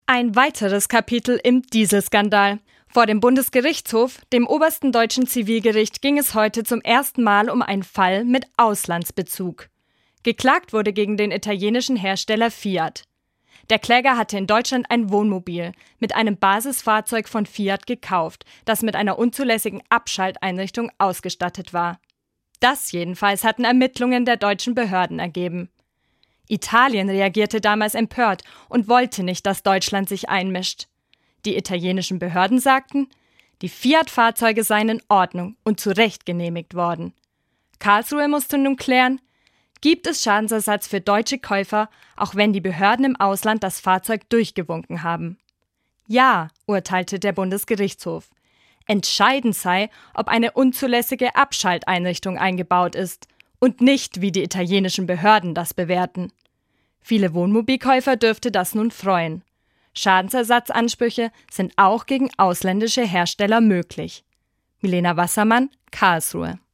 Ein weiteres Kapitel im Dieselskandal. Vor dem Bundesgerichtshof, dem obersten deutschen Zivilgericht, ging es heute zum ersten Mal um einen Fall mit Auslandsbezug. Geklagt wurde gegen den italienischen Hersteller Fiat. Der Kläger hatte in Deutschland ein Wohnmobil mit einem Basisfahrzeug von Fiat gekauft, das mit einer unzulässigen Abschalteinrichtung ausgestattet war. Das jedenfalls hatten Ermittlungen der deutschen Behörden ergeben. Italien reagierte damals empört und wollte nicht, dass Deutschland sich einmischt. Die italienischen Behörden sagten, die Fiat-Fahrzeuge seien in Ordnung und zu Recht genehmigt worden. Karlsruhe musste nun klären, gibt es Schadensersatz für deutsche Käufer, auch wenn die Behörden im Ausland das Fahrzeug durchgewunken haben? Ja, urteilte der Bundesgerichtshof. Entscheidend sei, ob eine unzulässige Abschalteinrichtung eingebaut ist und nicht, wie die italienischen Behörden das bewerten. Viele Wohnmobilkäufer dürfte das nun freuen. Schadensersatzansprüche sind auch gegen ausländische Hersteller möglich. Milena Wassermann, Karlsruhe.